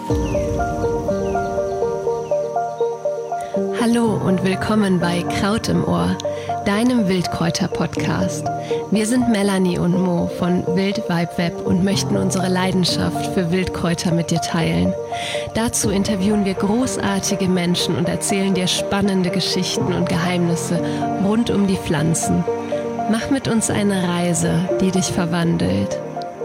Hallo und willkommen bei Kraut im Ohr, deinem Wildkräuter-Podcast. Wir sind Melanie und Mo von Wild Vibe Web und möchten unsere Leidenschaft für Wildkräuter mit dir teilen. Dazu interviewen wir großartige Menschen und erzählen dir spannende Geschichten und Geheimnisse rund um die Pflanzen. Mach mit uns eine Reise, die dich verwandelt.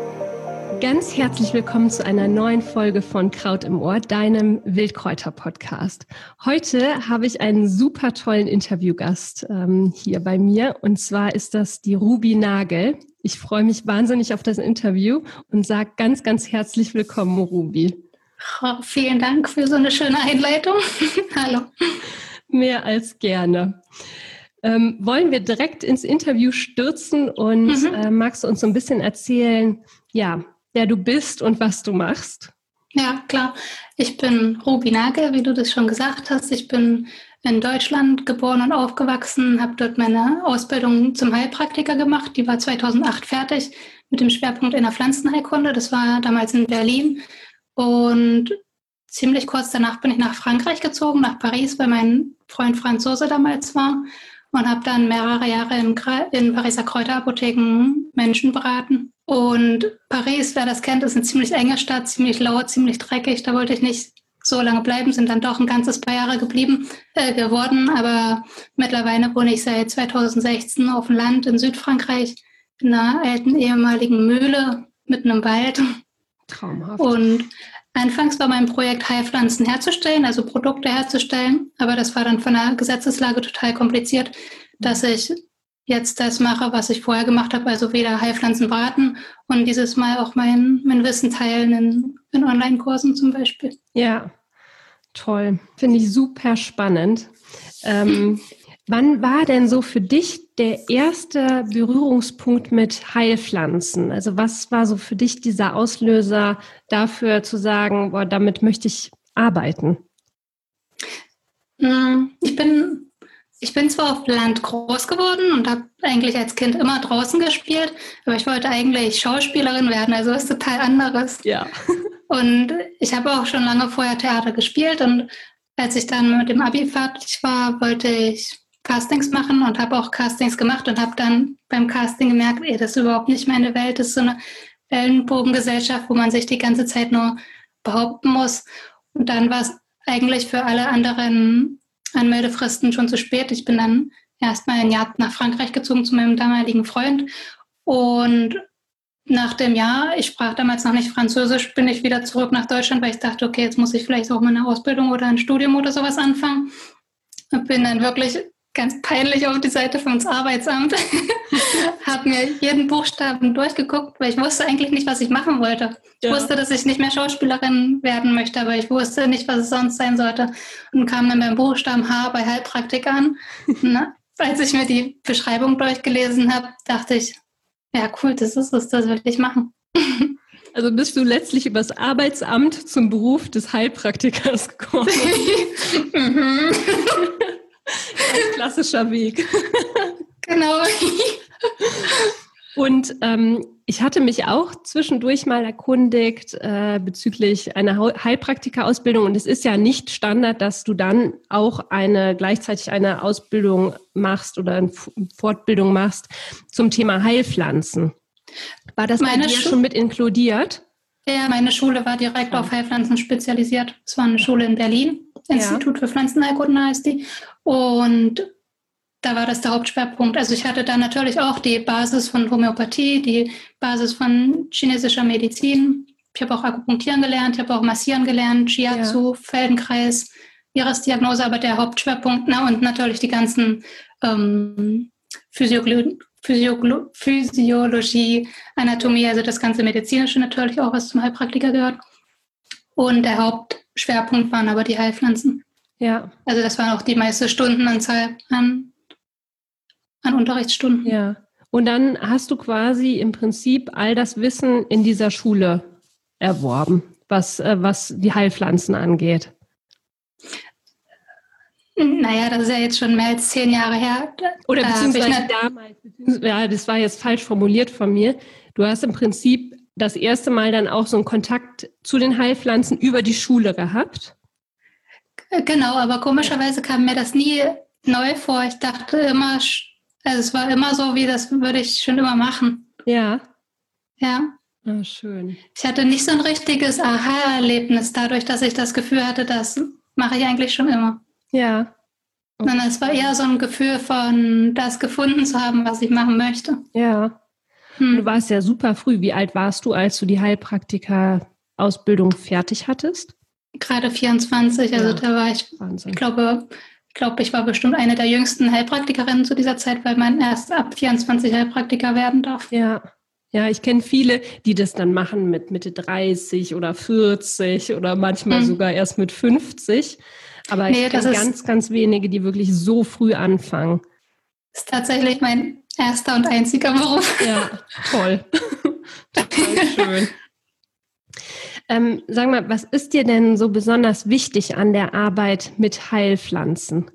Ganz herzlich willkommen zu einer neuen Folge von Kraut im Ohr, deinem Wildkräuter-Podcast. Heute habe ich einen super tollen Interviewgast hier bei mir, und zwar ist das die Ruby Nagel. Ich freue mich wahnsinnig auf das Interview und sage ganz, ganz herzlich willkommen, Ruby. Oh, vielen Dank für so eine schöne Einleitung. Hallo. Mehr als gerne. Wollen wir direkt ins Interview stürzen und magst du uns so ein bisschen erzählen, wer du bist und was du machst? Ja, klar. Ich bin Ruby Nagel, wie du das schon gesagt hast. Ich bin in Deutschland geboren und aufgewachsen, habe dort meine Ausbildung zum Heilpraktiker gemacht. Die war 2008 fertig mit dem Schwerpunkt in der Pflanzenheilkunde. Das war damals in Berlin. Und ziemlich kurz danach bin ich nach Frankreich gezogen, nach Paris, weil mein Freund Franzose damals war. Und habe dann mehrere Jahre in Pariser Kräuterapotheken Menschen beraten. Und Paris, wer das kennt, ist eine ziemlich enge Stadt, ziemlich laut, ziemlich dreckig. Da wollte ich nicht so lange bleiben, sind dann doch ein ganzes paar Jahre geworden. Aber mittlerweile wohne ich seit 2016 auf dem Land in Südfrankreich, in einer alten ehemaligen Mühle mitten im Wald. Traumhaft. Und anfangs war mein Projekt, Heilpflanzen herzustellen, also Produkte herzustellen. Aber das war dann von der Gesetzeslage total kompliziert, dass ich jetzt das mache, was ich vorher gemacht habe, also wieder Heilpflanzen beraten und dieses Mal auch mein Wissen teilen in Online-Kursen zum Beispiel. Ja, toll. Finde ich super spannend. Wann war denn so für dich der erste Berührungspunkt mit Heilpflanzen? Also was war so für dich dieser Auslöser dafür zu sagen, boah, damit möchte ich arbeiten? Ich bin zwar auf Land groß geworden und habe eigentlich als Kind immer draußen gespielt, aber ich wollte eigentlich Schauspielerin werden, also was total anderes. Ja. Und ich habe auch schon lange vorher Theater gespielt, und als ich dann mit dem Abi fertig war, wollte ich Castings machen und habe auch Castings gemacht und habe dann beim Casting gemerkt, das ist überhaupt nicht meine Welt, das ist so eine Ellenbogengesellschaft, wo man sich die ganze Zeit nur behaupten muss. Und dann war es eigentlich für alle anderen Anmeldefristen schon zu spät. Ich bin dann erstmal ein Jahr nach Frankreich gezogen zu meinem damaligen Freund, und nach dem Jahr, ich sprach damals noch nicht Französisch, bin ich wieder zurück nach Deutschland, weil ich dachte, okay, jetzt muss ich vielleicht auch mal eine Ausbildung oder ein Studium oder sowas anfangen. Und bin dann wirklich ganz peinlich auf die Seite vom Arbeitsamt, habe mir jeden Buchstaben durchgeguckt, weil ich wusste eigentlich nicht, was ich machen wollte. Ich wusste, dass ich nicht mehr Schauspielerin werden möchte, aber ich wusste nicht, was es sonst sein sollte. Und kam dann beim Buchstaben H bei Heilpraktik an. Als ich mir die Beschreibung durchgelesen habe, dachte ich, ja cool, das ist es, das will ich machen. Also bist du letztlich übers Arbeitsamt zum Beruf des Heilpraktikers gekommen? Ein klassischer Weg. Genau. Und ich hatte mich auch zwischendurch mal erkundigt bezüglich einer Heilpraktikerausbildung. Und es ist ja nicht Standard, dass du dann auch gleichzeitig eine Ausbildung machst oder eine Fortbildung machst zum Thema Heilpflanzen. War das bei dir schon mit inkludiert? Ja, meine Schule war direkt auf Heilpflanzen spezialisiert. Es war eine Schule in Berlin, Institut für Pflanzenheilkunde heißt die. Und da war das der Hauptschwerpunkt. Also ich hatte da natürlich auch die Basis von Homöopathie, die Basis von chinesischer Medizin. Ich habe auch Akupunktieren gelernt, ich habe auch Massieren gelernt, Shiatsu, Feldenkreis, Irisdiagnose, aber der Hauptschwerpunkt, und natürlich die ganzen Physiologie, Anatomie, also das ganze Medizinische natürlich auch, was zum Heilpraktiker gehört. Und der Hauptschwerpunkt waren aber die Heilpflanzen. Ja. Also das waren auch die meiste Stundenanzahl an Unterrichtsstunden. Ja. Und dann hast du quasi im Prinzip all das Wissen in dieser Schule erworben, was die Heilpflanzen angeht. Naja, das ist ja jetzt schon mehr als 10 Jahre her. Oder beziehungsweise damals, das war jetzt falsch formuliert von mir. Du hast im Prinzip das erste Mal dann auch so einen Kontakt zu den Heilpflanzen über die Schule gehabt? Genau, aber komischerweise kam mir das nie neu vor. Ich dachte immer, also es war immer so, wie das würde ich schon immer machen. Ja. Ja. Oh, schön. Ich hatte nicht so ein richtiges Aha-Erlebnis dadurch, dass ich das Gefühl hatte, das mache ich eigentlich schon immer. Ja. Okay. Sondern es war eher so ein Gefühl von, das gefunden zu haben, was ich machen möchte. Ja. Du warst ja super früh. Wie alt warst du, als du die Heilpraktiker-Ausbildung fertig hattest? Gerade 24, also da war ich, Wahnsinn. ich glaube, ich war bestimmt eine der jüngsten Heilpraktikerinnen zu dieser Zeit, weil man erst ab 24 Heilpraktiker werden darf. Ja, ich kenne viele, die das dann machen mit Mitte 30 oder 40 oder manchmal sogar erst mit 50. Aber ich kenne ganz, ganz wenige, die wirklich so früh anfangen. Das ist tatsächlich mein erster und einziger Beruf. Ja, toll. Total schön. Sag mal, was ist dir denn so besonders wichtig an der Arbeit mit Heilpflanzen?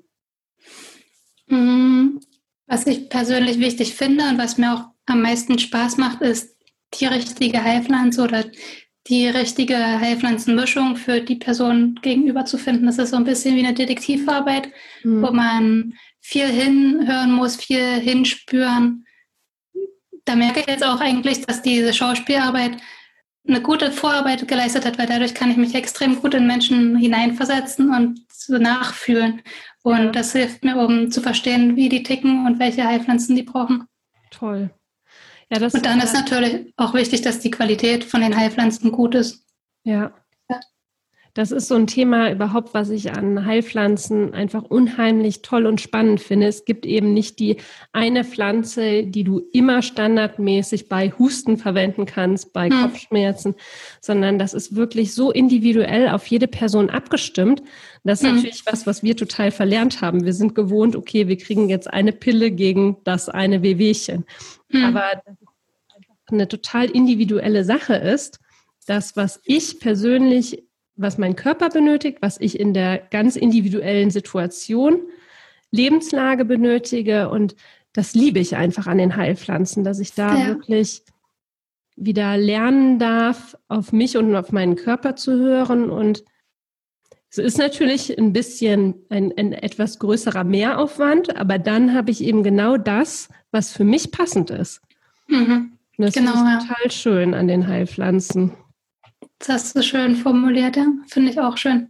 Was ich persönlich wichtig finde und was mir auch am meisten Spaß macht, ist die richtige Heilpflanze oder die richtige Heilpflanzenmischung für die Person gegenüber zu finden. Das ist so ein bisschen wie eine Detektivarbeit, wo man viel hinhören muss, viel hinspüren. Da merke ich jetzt auch eigentlich, dass diese Schauspielarbeit eine gute Vorarbeit geleistet hat, weil dadurch kann ich mich extrem gut in Menschen hineinversetzen und so nachfühlen. Und das hilft mir, um zu verstehen, wie die ticken und welche Heilpflanzen die brauchen. Toll. Ja, und dann ist natürlich auch wichtig, dass die Qualität von den Heilpflanzen gut ist. Ja. Das ist so ein Thema überhaupt, was ich an Heilpflanzen einfach unheimlich toll und spannend finde. Es gibt eben nicht die eine Pflanze, die du immer standardmäßig bei Husten verwenden kannst, bei Kopfschmerzen, sondern das ist wirklich so individuell auf jede Person abgestimmt. Das ist natürlich was wir total verlernt haben. Wir sind gewohnt, okay, wir kriegen jetzt eine Pille gegen das eine Wehwehchen. Aber das einfach eine total individuelle Sache ist, das, was ich persönlich, was mein Körper benötigt, was ich in der ganz individuellen Situation, Lebenslage benötige. Und das liebe ich einfach an den Heilpflanzen, dass ich da wirklich wieder lernen darf, auf mich und auf meinen Körper zu hören. Und es ist natürlich ein bisschen ein etwas größerer Mehraufwand, aber dann habe ich eben genau das, was für mich passend ist. Und das finde ich total schön an den Heilpflanzen. Das hast du schön formuliert, ja. Finde ich auch schön.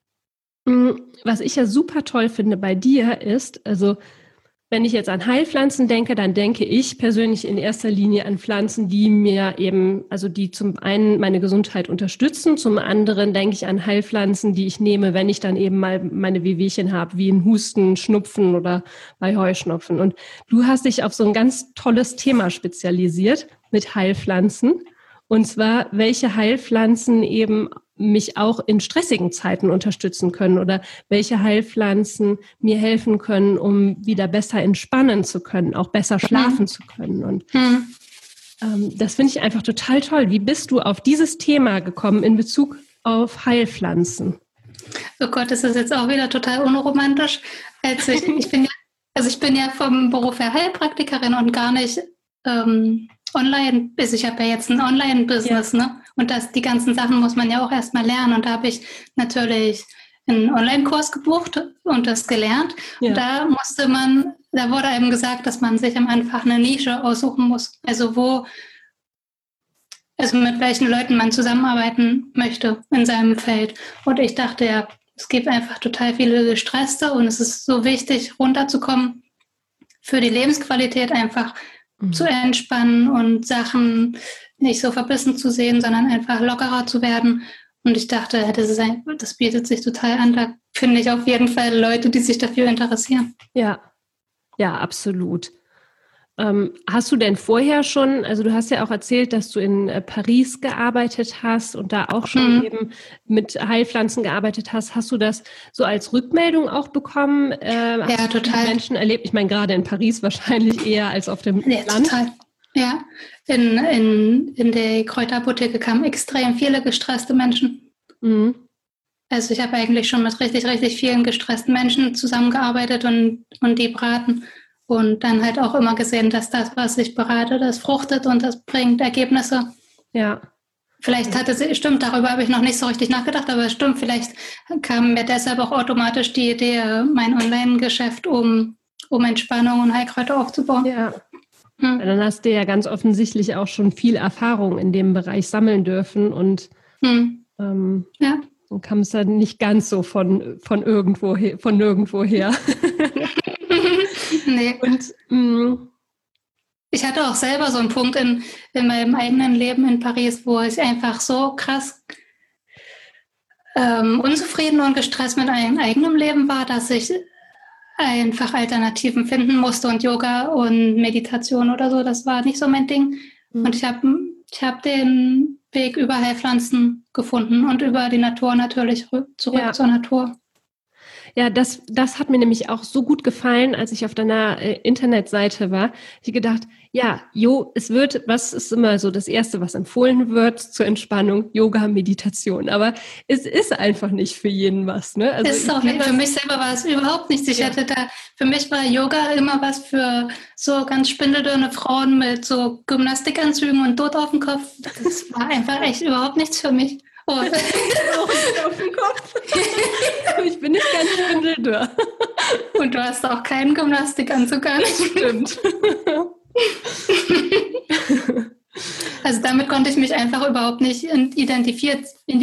Was ich ja super toll finde bei dir ist, also wenn ich jetzt an Heilpflanzen denke, dann denke ich persönlich in erster Linie an Pflanzen, die mir eben, also die zum einen meine Gesundheit unterstützen, zum anderen denke ich an Heilpflanzen, die ich nehme, wenn ich dann eben mal meine Wehwehchen habe, wie ein Husten, Schnupfen oder bei Heuschnupfen. Und du hast dich auf so ein ganz tolles Thema spezialisiert mit Heilpflanzen. Und zwar, welche Heilpflanzen eben mich auch in stressigen Zeiten unterstützen können oder welche Heilpflanzen mir helfen können, um wieder besser entspannen zu können, auch besser schlafen zu können. Und das finde ich einfach total toll. Wie bist du auf dieses Thema gekommen in Bezug auf Heilpflanzen? Oh Gott, das ist jetzt auch wieder total unromantisch. Ich bin ja vom Beruf her Heilpraktikerin und gar nicht online, ich habe ja jetzt ein Online-Business, ne? Und die ganzen Sachen muss man ja auch erstmal lernen. Und da habe ich natürlich einen Online-Kurs gebucht und das gelernt. Ja. Und da wurde einem gesagt, dass man sich am Anfang eine Nische aussuchen muss. Also mit welchen Leuten man zusammenarbeiten möchte in seinem Feld. Und ich dachte ja, es gibt einfach total viele Gestresste und es ist so wichtig, runterzukommen für die Lebensqualität einfach zu entspannen und Sachen nicht so verbissen zu sehen, sondern einfach lockerer zu werden. Und ich dachte, das bietet sich total an. Da finde ich auf jeden Fall Leute, die sich dafür interessieren. Ja, absolut. Hast du denn vorher schon, also du hast ja auch erzählt, dass du in Paris gearbeitet hast und da auch schon eben mit Heilpflanzen gearbeitet hast. Hast du das so als Rückmeldung auch bekommen? Ja, total. Menschen erlebt? Ich meine, gerade in Paris wahrscheinlich eher als auf dem Land. Total. Ja, in der Kräuterapotheke kamen extrem viele gestresste Menschen. Also ich habe eigentlich schon mit richtig, richtig vielen gestressten Menschen zusammengearbeitet und die beraten. Und dann halt auch immer gesehen, dass das, was ich berate, das fruchtet und das bringt Ergebnisse. Ja. Vielleicht stimmt, darüber habe ich noch nicht so richtig nachgedacht, aber stimmt, vielleicht kam mir deshalb auch automatisch die Idee, mein Online-Geschäft um Entspannung und Heilkräuter aufzubauen. Ja. Dann hast du ja ganz offensichtlich auch schon viel Erfahrung in dem Bereich sammeln dürfen und dann kam es dann nicht ganz so von nirgendwo her. Nee. Und ich hatte auch selber so einen Punkt in meinem eigenen Leben in Paris, wo ich einfach so krass unzufrieden und gestresst mit meinem eigenen Leben war, dass ich einfach Alternativen finden musste und Yoga und Meditation oder so, das war nicht so mein Ding. Und ich hab den Weg über Heilpflanzen gefunden und über die Natur natürlich zurück zur Natur. Ja, das hat mir nämlich auch so gut gefallen, als ich auf deiner Internetseite war. Ich gedacht, was ist immer so das Erste, was empfohlen wird zur Entspannung? Yoga, Meditation. Aber es ist einfach nicht für jeden was, ne? Also für mich selber war es überhaupt nichts. Für mich war Yoga immer was für so ganz spindeldürre Frauen mit so Gymnastikanzügen und Dutt auf dem Kopf. Das war einfach echt überhaupt nichts für mich. Oh. Auch nicht auf dem Kopf. Ich bin nicht ganz spindeldürr. Und du hast auch keinen Gymnastikanzug an. Stimmt. Also damit konnte ich mich einfach überhaupt nicht identifizieren.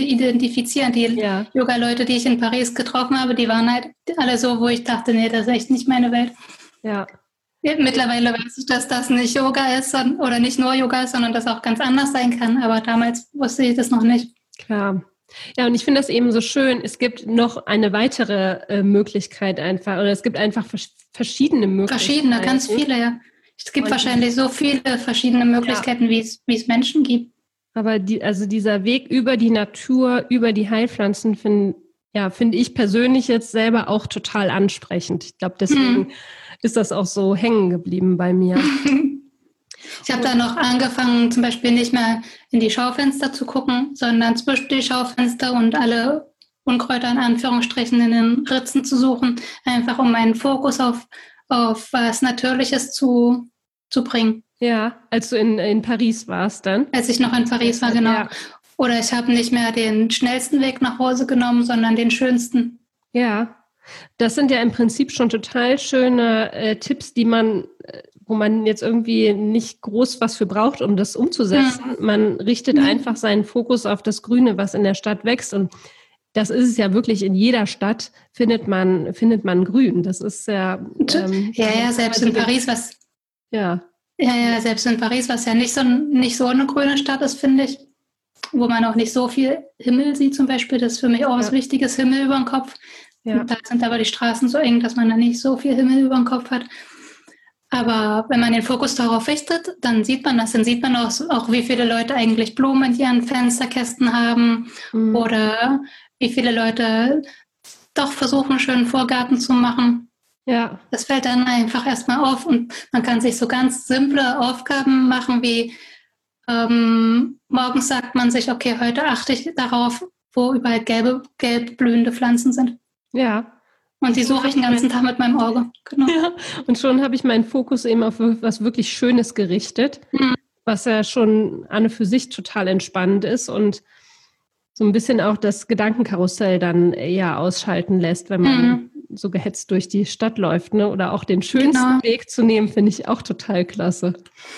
Die Yoga-Leute, die ich in Paris getroffen habe, die waren halt alle so, wo ich dachte, nee, das ist echt nicht meine Welt. Ja. Mittlerweile weiß ich, dass das nicht Yoga ist oder nicht nur Yoga ist, sondern das auch ganz anders sein kann. Aber damals wusste ich das noch nicht. Klar. Ja, und ich finde das eben so schön. Es gibt noch eine weitere Möglichkeit einfach, oder es gibt einfach verschiedene Möglichkeiten. Ganz viele, ja. Es gibt wahrscheinlich so viele verschiedene Möglichkeiten, wie es Menschen gibt. Aber dieser Weg über die Natur, über die Heilpflanzen, finde ich persönlich jetzt selber auch total ansprechend. Ich glaube, deswegen ist das auch so hängen geblieben bei mir. Ich habe dann noch angefangen, zum Beispiel nicht mehr in die Schaufenster zu gucken, sondern zwischen die Schaufenster und alle Unkräuter in Anführungsstrichen in den Ritzen zu suchen, einfach um meinen Fokus auf was Natürliches zu bringen. Ja, als du in Paris warst dann? Als ich noch in Paris war, genau. Ja. Oder ich habe nicht mehr den schnellsten Weg nach Hause genommen, sondern den schönsten. Ja, das sind ja im Prinzip schon total schöne Tipps, wo man jetzt irgendwie nicht groß was für braucht, um das umzusetzen. Man richtet einfach seinen Fokus auf das Grüne, was in der Stadt wächst. Und das ist es ja wirklich, in jeder Stadt findet man Grün. Das ist ja... selbst in Paris, was... selbst in Paris, was ja nicht so eine grüne Stadt ist, finde ich. Wo man auch nicht so viel Himmel sieht zum Beispiel. Das ist für mich auch was Wichtiges, Himmel über dem Kopf. Ja. Und da sind aber die Straßen so eng, dass man da nicht so viel Himmel über dem Kopf hat. Aber wenn man den Fokus darauf richtet, dann sieht man das. Dann sieht man auch wie viele Leute eigentlich Blumen in ihren Fensterkästen haben oder wie viele Leute doch versuchen, einen schönen Vorgarten zu machen. Ja. Das fällt dann einfach erstmal auf und man kann sich so ganz simple Aufgaben machen, wie morgens sagt man sich, okay, heute achte ich darauf, wo überall gelb blühende Pflanzen sind. Ja. Und die suche ich den ganzen Tag mit meinem Auge. Genau. Ja, und schon habe ich meinen Fokus eben auf was wirklich Schönes gerichtet, was ja schon an und für sich total entspannend ist und so ein bisschen auch das Gedankenkarussell dann ausschalten lässt, wenn man so gehetzt durch die Stadt läuft, ne? Oder auch den schönsten Weg zu nehmen, finde ich auch total klasse.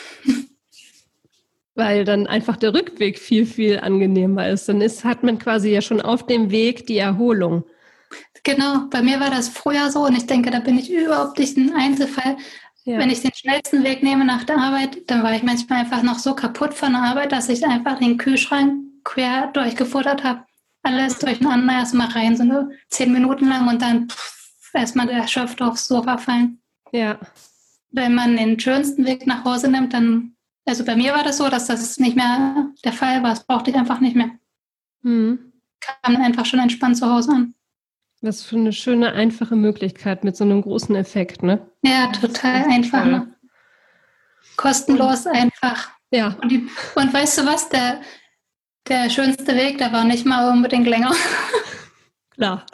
Weil dann einfach der Rückweg viel, viel angenehmer ist. Dann hat man quasi ja schon auf dem Weg die Erholung. Genau, bei mir war das früher so und ich denke, da bin ich überhaupt nicht ein Einzelfall. Ja. Wenn ich den schnellsten Weg nehme nach der Arbeit, dann war ich manchmal einfach noch so kaputt von der Arbeit, dass ich einfach den Kühlschrank quer durchgefuttert habe. Alles durcheinander, erstmal rein, so nur 10 Minuten lang und dann erstmal erschöpft aufs Sofa fallen. Ja. Wenn man den schönsten Weg nach Hause nimmt, dann, also bei mir war das so, dass das nicht mehr der Fall war. Das brauchte ich einfach nicht mehr. Kam dann einfach schon entspannt zu Hause an. Was für eine schöne, einfache Möglichkeit mit so einem großen Effekt, ne? Ja, total einfach. Ne? Kostenlos, einfach. Ja. Und weißt du was, der schönste Weg, der war nicht mal unbedingt länger. Klar.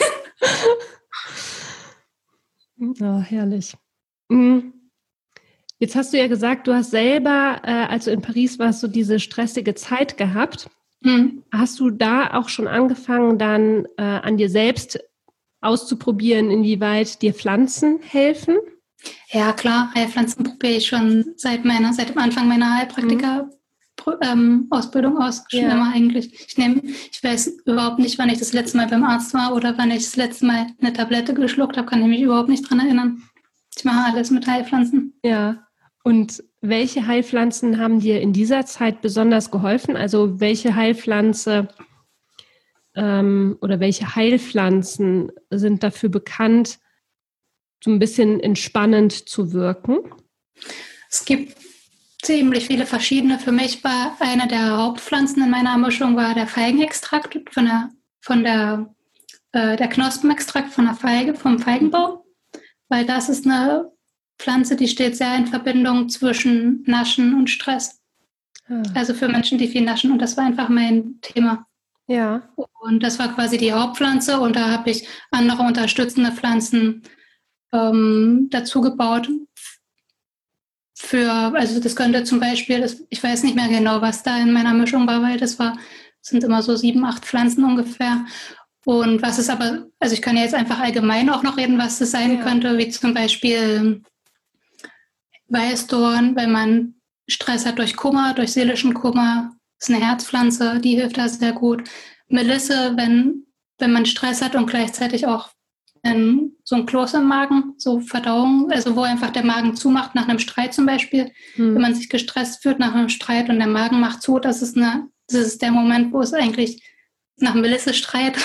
Oh, herrlich. Jetzt hast du ja gesagt, du hast selber, als du in Paris warst, so diese stressige Zeit gehabt. Hast du da auch schon angefangen, dann an dir selbst auszuprobieren, inwieweit dir Pflanzen helfen? Ja, klar, Heilpflanzen probiere ich schon seit dem Anfang meiner Heilpraktiker-Ausbildung aus. Schon immer eigentlich. Ich weiß überhaupt nicht, wann ich das letzte Mal beim Arzt war oder wann ich das letzte Mal eine Tablette geschluckt habe, kann ich mich überhaupt nicht dran erinnern. Ich mache alles mit Heilpflanzen. Ja. Und welche Heilpflanzen haben dir in dieser Zeit besonders geholfen? Also welche Heilpflanze oder welche Heilpflanzen sind dafür bekannt, so ein bisschen entspannend zu wirken? Es gibt ziemlich viele verschiedene. Für mich war eine der Hauptpflanzen in meiner Mischung war der Feigenextrakt der Knospenextrakt von der Feige, vom Feigenbaum, weil das ist eine Pflanze, die steht sehr in Verbindung zwischen Naschen und Stress. Also für Menschen, die viel naschen, und das war einfach mein Thema. Ja. Und das war quasi die Hauptpflanze und da habe ich andere unterstützende Pflanzen dazu gebaut. Also das könnte zum Beispiel, ich weiß nicht mehr genau, was da in meiner Mischung war, weil sind immer so 7, 8 Pflanzen ungefähr. Und was ist aber, also ich kann ja jetzt einfach allgemein auch noch reden, was das sein könnte, wie zum Beispiel Weißdorn, wenn man Stress hat durch Kummer, durch seelischen Kummer, ist eine Herzpflanze, die hilft da sehr gut. Melisse, wenn man Stress hat und gleichzeitig auch so ein Kloß im Magen, so Verdauung, also wo einfach der Magen zumacht nach einem Streit zum Beispiel. Wenn man sich gestresst fühlt nach einem Streit und der Magen macht zu, das ist der Moment, wo es eigentlich nach Melisse schreit.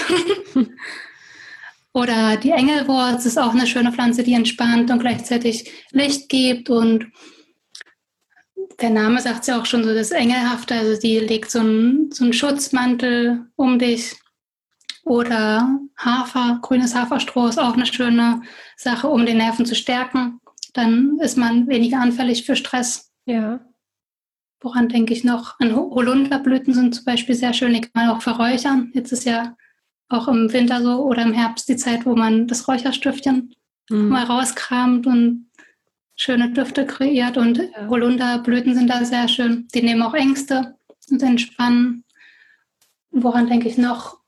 Oder die Engelwurz ist auch eine schöne Pflanze, die entspannt und gleichzeitig Licht gibt. Und der Name sagt es ja auch schon so, das Engelhafte, also die legt so einen Schutzmantel um dich. Oder grünes Haferstroh ist auch eine schöne Sache, um die Nerven zu stärken. Dann ist man weniger anfällig für Stress. Ja. Woran denke ich noch? Holunderblüten sind zum Beispiel sehr schön, die kann man auch verräuchern. Jetzt ist ja auch im Winter so oder im Herbst die Zeit, wo man das Räucherstüftchen mal rauskramt und schöne Düfte kreiert. Und Holunderblüten sind da sehr schön. Die nehmen auch Ängste und entspannen. Woran denke ich noch?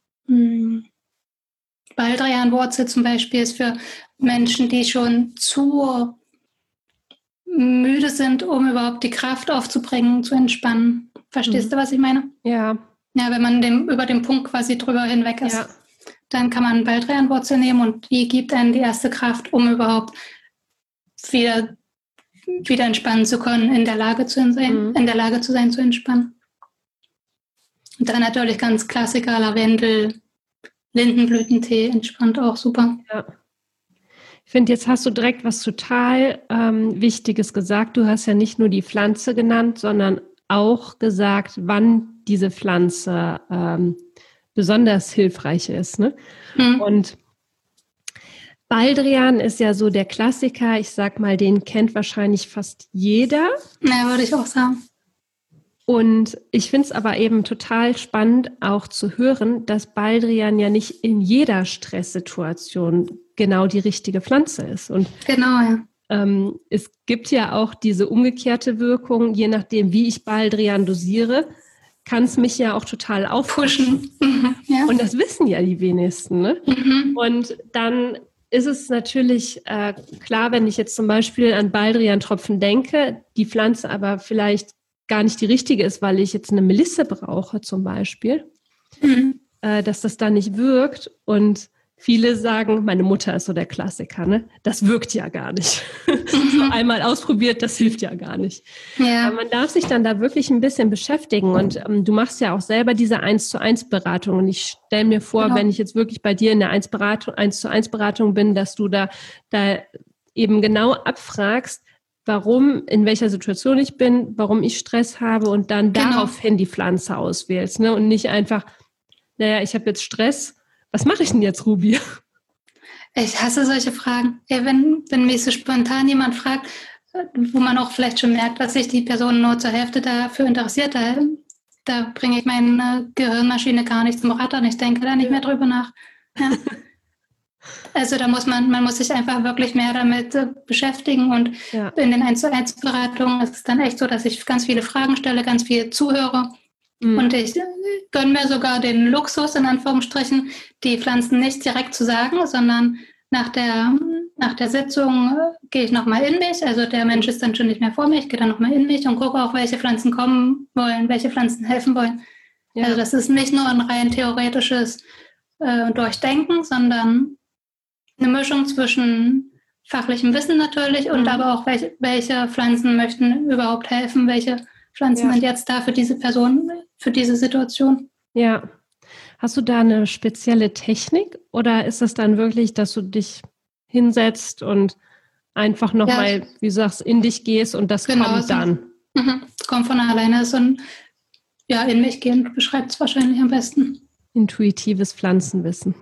Baldrianwurzel zum Beispiel ist für Menschen, die schon zu müde sind, um überhaupt die Kraft aufzubringen, zu entspannen. Verstehst du, was ich meine? Ja. Ja, wenn man über den Punkt quasi drüber hinweg ist, dann kann man Baldrianwurzel nehmen und die gibt einem die erste Kraft, um überhaupt wieder entspannen zu können, in der Lage zu sein, zu entspannen. Und dann natürlich ganz Klassiker, Lavendel, Lindenblütentee, entspannt auch super. Ja. Ich finde, jetzt hast du direkt was total Wichtiges gesagt. Du hast ja nicht nur die Pflanze genannt, sondern auch gesagt, wann diese Pflanze besonders hilfreich ist. Ne? Und Baldrian ist ja so der Klassiker. Ich sag mal, den kennt wahrscheinlich fast jeder. Ja, würde ich auch sagen. Und ich finde es aber eben total spannend auch zu hören, dass Baldrian ja nicht in jeder Stresssituation genau die richtige Pflanze ist. Und genau, ja. Es gibt ja auch diese umgekehrte Wirkung, je nachdem, wie ich Baldrian dosiere, kann es mich ja auch total aufpushen. Ja. Und das wissen ja die wenigsten. Ne? Und dann ist es natürlich klar, wenn ich jetzt zum Beispiel an Baldrian-Tropfen denke, die Pflanze aber vielleicht gar nicht die richtige ist, weil ich jetzt eine Melisse brauche zum Beispiel, dass das dann nicht wirkt. Und viele sagen, meine Mutter ist so der Klassiker, ne? Das wirkt ja gar nicht. So einmal ausprobiert, das hilft ja gar nicht. Ja. Aber man darf sich dann da wirklich ein bisschen beschäftigen. Und du machst ja auch selber diese 1:1-Beratung. Und ich stelle mir vor, wenn ich jetzt wirklich bei dir in der 1:1-Beratung bin, dass du da eben genau abfragst, warum, in welcher Situation ich bin, warum ich Stress habe und dann daraufhin die Pflanze auswählst. Ne? Und nicht einfach, ich habe jetzt Stress, was mache ich denn jetzt, Ruby? Ich hasse solche Fragen. Ja, wenn mich so spontan jemand fragt, wo man auch vielleicht schon merkt, dass sich die Person nur zur Hälfte dafür interessiert, da bringe ich meine Gehirnmaschine gar nicht zum Rattern. Ich denke da nicht mehr drüber nach. Ja. Also da muss man muss sich einfach wirklich mehr damit beschäftigen und in den 1:1 Beratungen ist es dann echt so, dass ich ganz viele Fragen stelle, ganz viel zuhöre. Und ich gönne mir sogar den Luxus, in Anführungsstrichen, die Pflanzen nicht direkt zu sagen, sondern nach der Sitzung gehe ich nochmal in mich. Also der Mensch ist dann schon nicht mehr vor mir, ich gehe dann nochmal in mich und gucke auch, welche Pflanzen kommen wollen, welche Pflanzen helfen wollen. Ja. Also das ist nicht nur ein rein theoretisches Durchdenken, sondern eine Mischung zwischen fachlichem Wissen natürlich und aber auch, welche Pflanzen möchten überhaupt helfen, welche Pflanzen sind jetzt da für diese Person, für diese Situation. Ja. Hast du da eine spezielle Technik oder ist es dann wirklich, dass du dich hinsetzt und einfach nochmal, wie du sagst, in dich gehst und das kommt dann? Das kommt von alleine. So ein in mich gehen beschreibt es wahrscheinlich am besten. Intuitives Pflanzenwissen.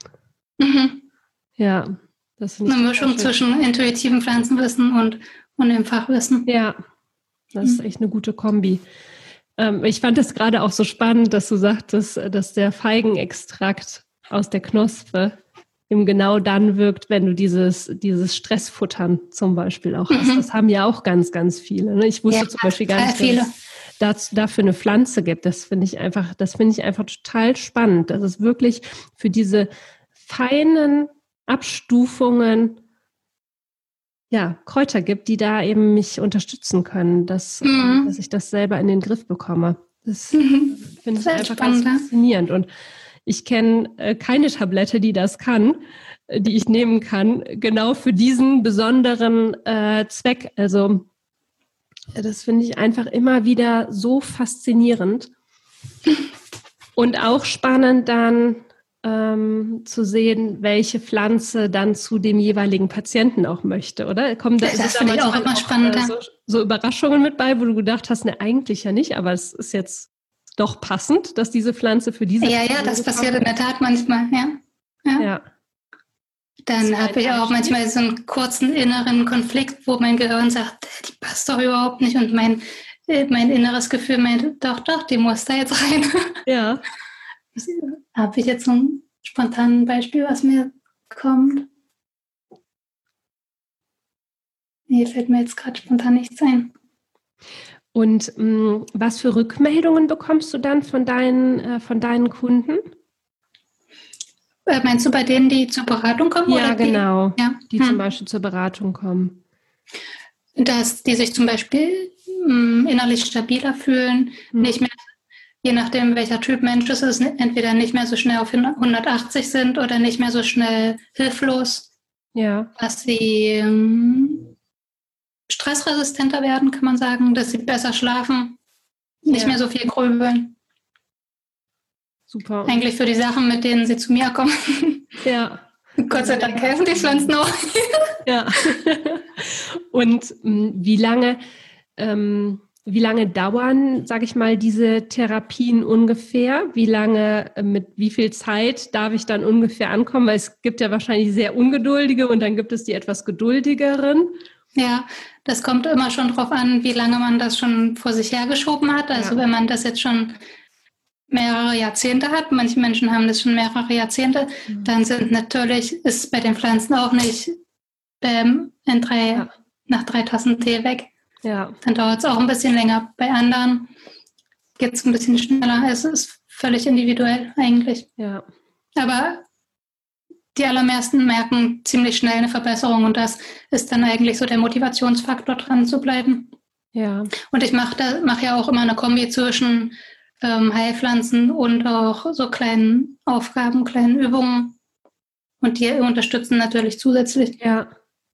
Ja. Das eine Mischung zwischen intuitivem Pflanzenwissen und dem Fachwissen. Ja, das ist echt eine gute Kombi. Ich fand es gerade auch so spannend, dass du sagtest, dass der Feigenextrakt aus der Knospe eben genau dann wirkt, wenn du dieses Stressfuttern zum Beispiel auch hast. Das haben ja auch ganz, ganz viele. Ne? Ich wusste zum Beispiel gar nicht, dass es dafür eine Pflanze gibt. Das finde ich einfach total spannend, dass es wirklich für diese feinen Abstufungen Kräuter gibt, die da eben mich unterstützen können, dass ich das selber in den Griff bekomme. Das finde ich einfach ganz faszinierend. Und ich kenne keine Tablette, die das kann, die ich nehmen kann, genau für diesen besonderen Zweck. Also das finde ich einfach immer wieder so faszinierend. Und auch spannend dann zu sehen, welche Pflanze dann zu dem jeweiligen Patienten auch möchte, oder? Das finde ich auch immer spannend. So Überraschungen mit bei, wo du gedacht hast, ne, eigentlich ja nicht, aber es ist jetzt doch passend, dass diese Pflanze für diese Pflanze das passiert in der Tat manchmal, ja. Dann habe ich auch manchmal so einen kurzen inneren Konflikt, wo mein Gehirn sagt, die passt doch überhaupt nicht und mein inneres Gefühl meint, doch, die muss da jetzt rein. Ja. Habe ich jetzt so ein spontanes Beispiel, was mir kommt? Nee, fällt mir jetzt gerade spontan nichts ein. Und was für Rückmeldungen bekommst du dann von deinen Kunden? Meinst du bei denen, die zur Beratung kommen? Ja, oder genau. Die zum Beispiel zur Beratung kommen. Dass die sich zum Beispiel innerlich stabiler fühlen, nicht mehr, je nachdem, welcher Typ Mensch es ist, entweder nicht mehr so schnell auf 180 sind oder nicht mehr so schnell hilflos. Ja. Dass sie stressresistenter werden, kann man sagen, dass sie besser schlafen, nicht mehr so viel grübeln. Super. Eigentlich für die Sachen, mit denen sie zu mir kommen. Ja. Gott sei Dank helfen die Pflanzen auch. Ja. Und wie lange dauern, sage ich mal, diese Therapien ungefähr? Mit wie viel Zeit darf ich dann ungefähr ankommen? Weil es gibt ja wahrscheinlich sehr Ungeduldige und dann gibt es die etwas geduldigeren. Ja, das kommt immer schon drauf an, wie lange man das schon vor sich hergeschoben hat. Also wenn man das jetzt schon mehrere Jahrzehnte hat, manche Menschen haben das schon mehrere Jahrzehnte, dann ist bei den Pflanzen auch nicht nach 3 Tassen Tee weg. Ja. Dann dauert es auch ein bisschen länger. Bei anderen geht es ein bisschen schneller. Es ist völlig individuell eigentlich. Ja. Aber die allermeisten merken ziemlich schnell eine Verbesserung und das ist dann eigentlich so der Motivationsfaktor, dran zu bleiben. Ja. Und ich mache ja auch immer eine Kombi zwischen Heilpflanzen und auch so kleinen Aufgaben, kleinen Übungen. Und die unterstützen natürlich zusätzlich. Ja.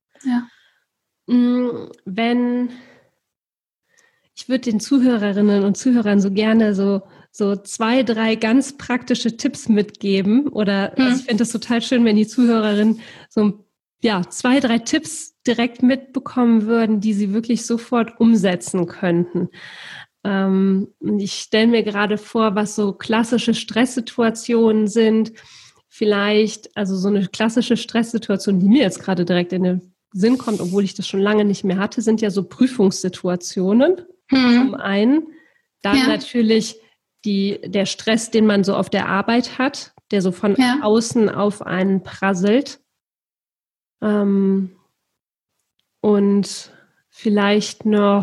Ich würde den Zuhörerinnen und Zuhörern so gerne so 2, 3 ganz praktische Tipps mitgeben. Also ich finde das total schön, wenn die Zuhörerinnen 2, 3 Tipps direkt mitbekommen würden, die sie wirklich sofort umsetzen könnten. Ich stelle mir gerade vor, was so klassische Stresssituationen sind. Vielleicht, also so eine klassische Stresssituation, die mir jetzt gerade direkt in den Sinn kommt, obwohl ich das schon lange nicht mehr hatte, sind ja so Prüfungssituationen. Zum einen, dann natürlich der Stress, den man so auf der Arbeit hat, der so von außen auf einen prasselt. Und vielleicht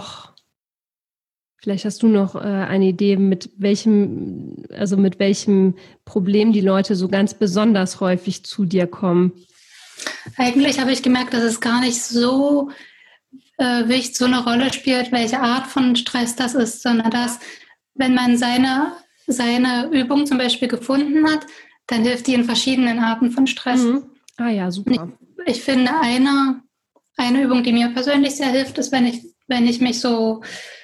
hast du noch eine Idee, mit welchem Problem die Leute so ganz besonders häufig zu dir kommen? Eigentlich habe ich gemerkt, dass es gar nicht so wichtig so eine Rolle spielt, welche Art von Stress das ist, sondern dass, wenn man seine Übung zum Beispiel gefunden hat, dann hilft die in verschiedenen Arten von Stress. Mhm. Ah ja, super. Ich finde, eine Übung, die mir persönlich sehr hilft, ist, wenn ich mich so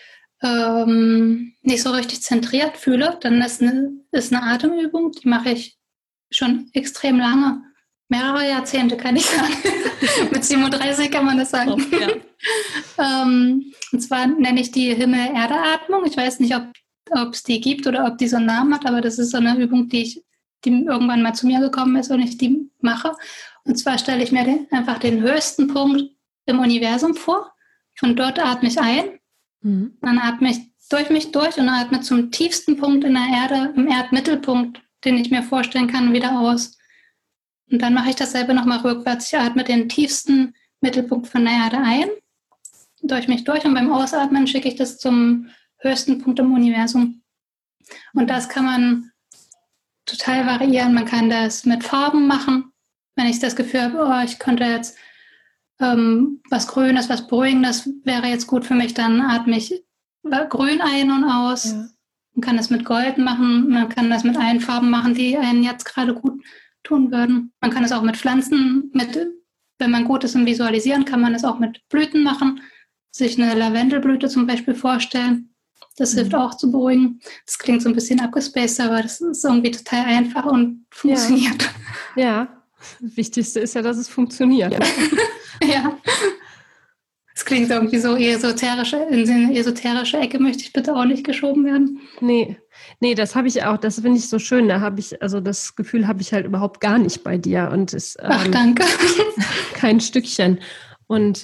nicht so richtig zentriert fühle, dann ist eine Atemübung, die mache ich schon extrem lange. Mehrere Jahrzehnte, kann ich sagen. Mit 37 kann man das sagen. Oh, ja. Und zwar nenne ich die Himmel-Erde-Atmung. Ich weiß nicht, ob es die gibt oder ob die so einen Namen hat, aber das ist so eine Übung, die irgendwann mal zu mir gekommen ist und ich die mache. Und zwar stelle ich mir einfach den höchsten Punkt im Universum vor. Von dort atme ich ein. Mhm. Dann atme ich durch mich durch und atme zum tiefsten Punkt in der Erde, im Erdmittelpunkt, den ich mir vorstellen kann, wieder aus. Und dann mache ich dasselbe nochmal rückwärts. Ich atme den tiefsten Mittelpunkt von der Erde ein, durch mich durch, und beim Ausatmen schicke ich das zum höchsten Punkt im Universum. Und das kann man total variieren. Man kann das mit Farben machen. Wenn ich das Gefühl habe, ich könnte jetzt was Grünes, was Beruhigendes wäre jetzt gut für mich, dann atme ich grün ein und aus. Ja. Man kann das mit Gold machen, man kann das mit allen Farben machen, die einen jetzt gerade gut tun würden. Man kann es auch mit Pflanzen, wenn man gut ist im Visualisieren, kann man es auch mit Blüten machen, sich eine Lavendelblüte zum Beispiel vorstellen. Das hilft auch zu beruhigen. Das klingt so ein bisschen abgespaced, aber das ist irgendwie total einfach und funktioniert. Ja. Das Wichtigste ist ja, dass es funktioniert. Ja. Das klingt irgendwie so esoterisch. In eine esoterische Ecke möchte ich bitte auch nicht geschoben werden. Nee, das habe ich auch, das finde ich so schön. Das Gefühl habe ich halt überhaupt gar nicht bei dir. Und ach, danke. Kein Stückchen. Und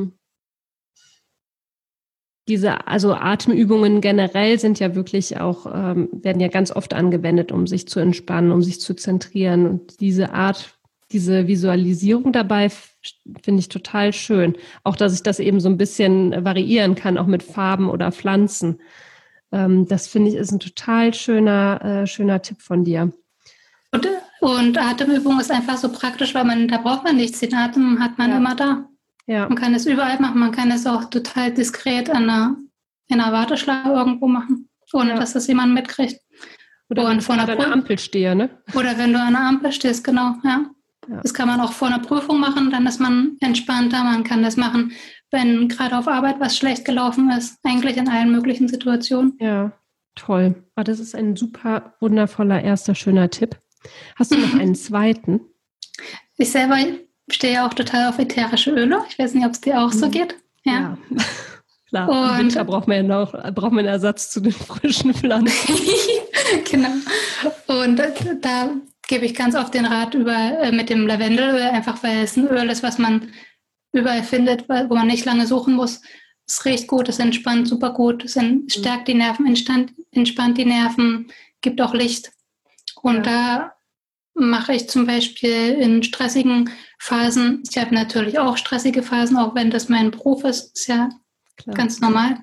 also Atemübungen generell sind ja wirklich auch, werden ja ganz oft angewendet, um sich zu entspannen, um sich zu zentrieren. Und diese Visualisierung dabei finde ich total schön. Auch, dass ich das eben so ein bisschen variieren kann, auch mit Farben oder Pflanzen. Das finde ich ist ein total schöner Tipp von dir. Und Atemübung ist einfach so praktisch, weil da braucht man nichts. Den Atem hat man immer da. Ja. Man kann es überall machen. Man kann es auch total diskret in einer Warteschlange irgendwo machen, ohne dass das jemand mitkriegt. Oder wenn ich an einer Ampel stehe, ne? Oder wenn du an einer Ampel stehst, genau, ja. Das kann man auch vor einer Prüfung machen, dann ist man entspannter. Man kann das machen, wenn gerade auf Arbeit was schlecht gelaufen ist. Eigentlich in allen möglichen Situationen. Ja, toll. Aber das ist ein super wundervoller erster schöner Tipp. Hast du noch einen zweiten? Ich selber stehe ja auch total auf ätherische Öle. Ich weiß nicht, ob es dir auch so geht. Ja. Klar, im Winter braucht man einen Ersatz zu den frischen Pflanzen. Genau. Und da gebe ich ganz oft den Rat mit dem Lavendelöl, einfach weil es ein Öl ist, was man überall findet, wo man nicht lange suchen muss. Es riecht gut, es entspannt super gut, es stärkt die Nerven, entspannt die Nerven, gibt auch Licht. Und da mache ich zum Beispiel in stressigen Phasen, ich habe natürlich auch stressige Phasen, auch wenn das mein Beruf ist ja ganz normal,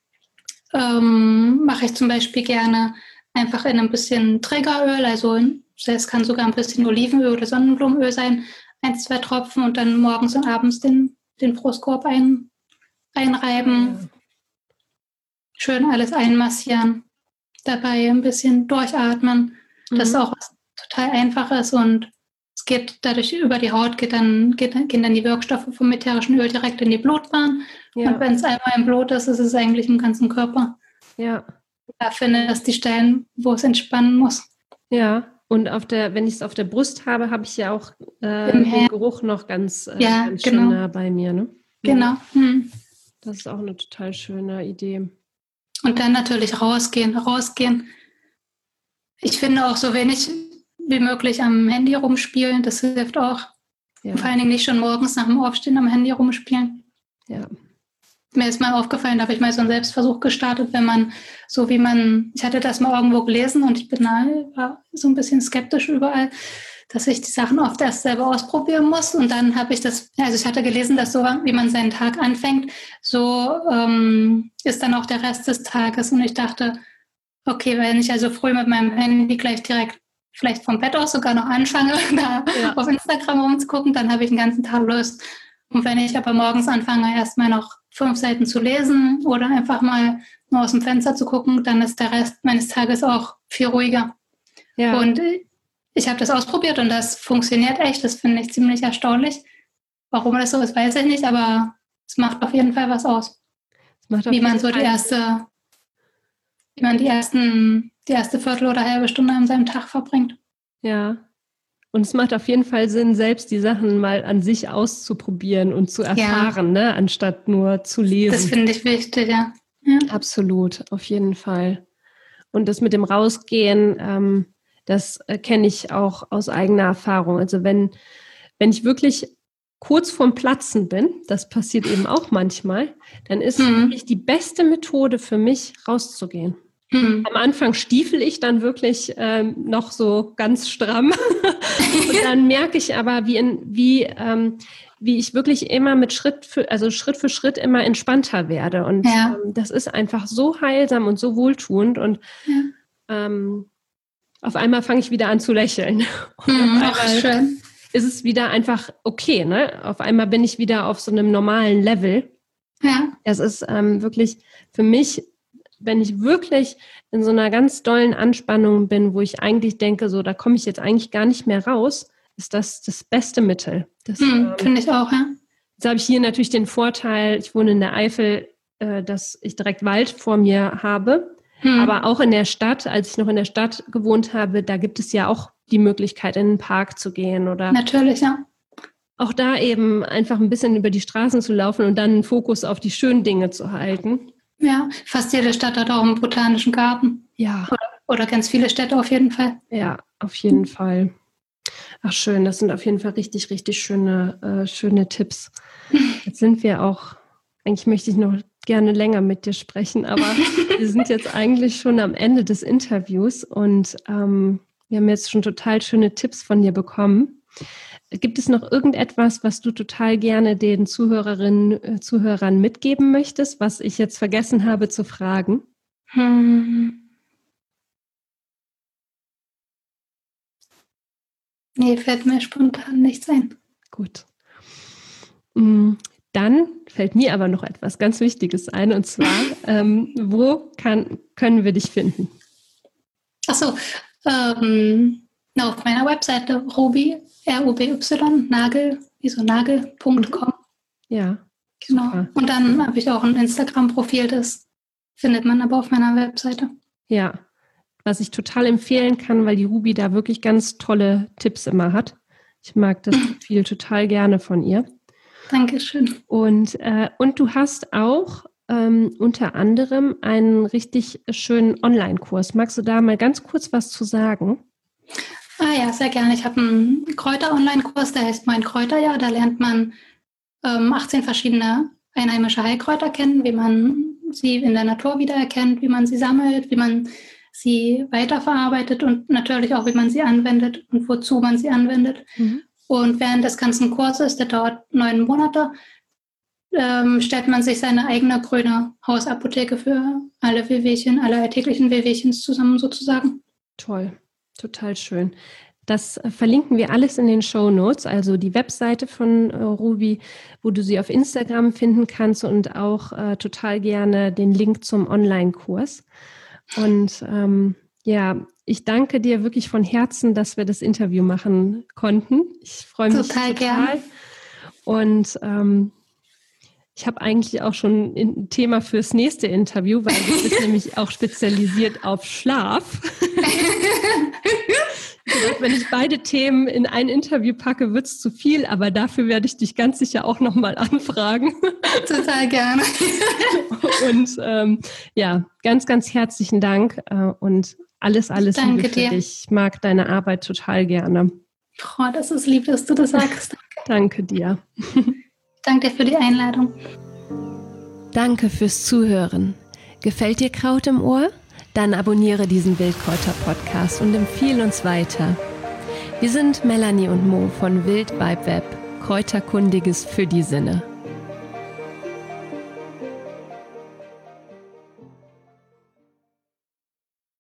mache ich zum Beispiel gerne einfach in ein bisschen Trägeröl, also es kann sogar ein bisschen Olivenöl oder Sonnenblumenöl sein, 1, 2 Tropfen und dann morgens und abends den Brustkorb einreiben, schön alles einmassieren, dabei ein bisschen durchatmen. Das ist auch was total Einfaches und es geht dadurch über die Haut, gehen dann die Wirkstoffe vom ätherischen Öl direkt in die Blutbahn. Ja. Und wenn es einmal im Blut ist, ist es eigentlich im ganzen Körper. Ja. Da finde ich die Stellen, wo es entspannen muss. Ja, und wenn ich es auf der Brust habe, habe ich ja auch den Geruch noch ganz schön nah bei mir. Ne? Genau. Das ist auch eine total schöne Idee. Und dann natürlich rausgehen. Ich finde auch so wenig wie möglich am Handy rumspielen, das hilft auch. Ja. Vor allen Dingen nicht schon morgens nach dem Aufstehen am Handy rumspielen. Ja. Mir ist mal aufgefallen, da habe ich mal so einen Selbstversuch gestartet, ich hatte das mal irgendwo gelesen und war so ein bisschen skeptisch überall, dass ich die Sachen oft erst selber ausprobieren muss. Und dann habe ich ich hatte gelesen, dass so, wie man seinen Tag anfängt, so ist dann auch der Rest des Tages. Und ich dachte, okay, wenn ich also früh mit meinem Handy gleich direkt vielleicht vom Bett aus sogar noch anfange, da auf Instagram rumzugucken, dann habe ich den ganzen Tag Lust. Und wenn ich aber morgens anfange, erstmal noch 5 Seiten zu lesen oder einfach mal nur aus dem Fenster zu gucken, dann ist der Rest meines Tages auch viel ruhiger. Ja. Und ich habe das ausprobiert und das funktioniert echt. Das finde ich ziemlich erstaunlich. Warum das so ist, weiß ich nicht, aber es macht auf jeden Fall was aus. Wie man so die erste Viertel oder halbe Stunde an seinem Tag verbringt. Ja. Und es macht auf jeden Fall Sinn, selbst die Sachen mal an sich auszuprobieren und zu erfahren, ne? Anstatt nur zu lesen. Das finde ich wichtig, ja. Absolut, auf jeden Fall. Und das mit dem Rausgehen, das kenne ich auch aus eigener Erfahrung. Also wenn ich wirklich kurz vorm Platzen bin, das passiert eben auch manchmal, dann ist wirklich die beste Methode für mich, rauszugehen. Am Anfang stiefel ich dann wirklich noch so ganz stramm und dann merke ich aber, wie ich wirklich immer mit Schritt für Schritt immer entspannter werde und das ist einfach so heilsam und so wohltuend und auf einmal fange ich wieder an zu lächeln. Und auf einmal schön. Ist es wieder einfach okay, ne? Auf einmal bin ich wieder auf so einem normalen Level. Ja. Es ist wirklich für mich, wenn ich wirklich in so einer ganz dollen Anspannung bin, wo ich eigentlich denke, so, da komme ich jetzt eigentlich gar nicht mehr raus, ist das beste Mittel. Finde ich auch, ja. Jetzt habe ich hier natürlich den Vorteil, ich wohne in der Eifel, dass ich direkt Wald vor mir habe. Aber auch in der Stadt, als ich noch in der Stadt gewohnt habe, da gibt es ja auch die Möglichkeit, in den Park zu gehen oder natürlich, ja. Auch da eben einfach ein bisschen über die Straßen zu laufen und dann einen Fokus auf die schönen Dinge zu halten. Ja, fast jede Stadt hat auch einen botanischen Garten. Ja. Oder ganz viele Städte auf jeden Fall. Ja, auf jeden Fall. Ach schön, das sind auf jeden Fall richtig, richtig schöne Tipps. Jetzt sind wir auch, eigentlich möchte ich noch gerne länger mit dir sprechen, aber wir sind jetzt eigentlich schon am Ende des Interviews und wir haben jetzt schon total schöne Tipps von dir bekommen. Gibt es noch irgendetwas, was du total gerne den Zuhörern mitgeben möchtest, was ich jetzt vergessen habe zu fragen? Nee, fällt mir spontan nichts ein. Gut. Dann fällt mir aber noch etwas ganz Wichtiges ein, und zwar, wo können wir dich finden? Achso, auf meiner Webseite Ruby, R-U-B-Y, Nagel, wie so Nagel.com. Ja, genau. Super. Und dann habe ich auch ein Instagram-Profil, das findet man aber auf meiner Webseite. Ja, was ich total empfehlen kann, weil die Ruby da wirklich ganz tolle Tipps immer hat. Ich mag das Profil total gerne von ihr. Dankeschön. Und du hast auch unter anderem einen richtig schönen Online-Kurs. Magst du da mal ganz kurz was zu sagen? Ja, sehr gerne. Ich habe einen Kräuter-Online-Kurs, der heißt Mein Kräuterjahr. Da lernt man 18 verschiedene einheimische Heilkräuter kennen, wie man sie in der Natur wiedererkennt, wie man sie sammelt, wie man sie weiterverarbeitet und natürlich auch, wie man sie anwendet und wozu man sie anwendet. Und während des ganzen Kurses, der dauert 9 Monate, stellt man sich seine eigene grüne Hausapotheke für alle Wehwehchen, alle alltäglichen Wehwehchen zusammen sozusagen. Toll, total schön. Das verlinken wir alles in den Shownotes, also die Webseite von Ruby, wo du sie auf Instagram finden kannst und auch total gerne den Link zum Online-Kurs. Und ich danke dir wirklich von Herzen, dass wir das Interview machen konnten. Ich freue mich total. Gern. Und ich habe eigentlich auch schon ein Thema fürs nächste Interview, weil du bist nämlich auch spezialisiert auf Schlaf. Wenn ich beide Themen in ein Interview packe, wird es zu viel, aber dafür werde ich dich ganz sicher auch nochmal anfragen. Total gerne. Und ganz, ganz herzlichen Dank und alles Danke Liebe für dir. dich. Ich mag deine Arbeit total gerne. Oh, das ist lieb, dass du das sagst. Danke dir. Danke dir für die Einladung. Danke fürs Zuhören. Gefällt dir Kraut im Ohr? Dann abonniere diesen Wildkräuter-Podcast und empfehle uns weiter. Wir sind Melanie und Mo von Wild Vibe Web, Kräuterkundiges für die Sinne.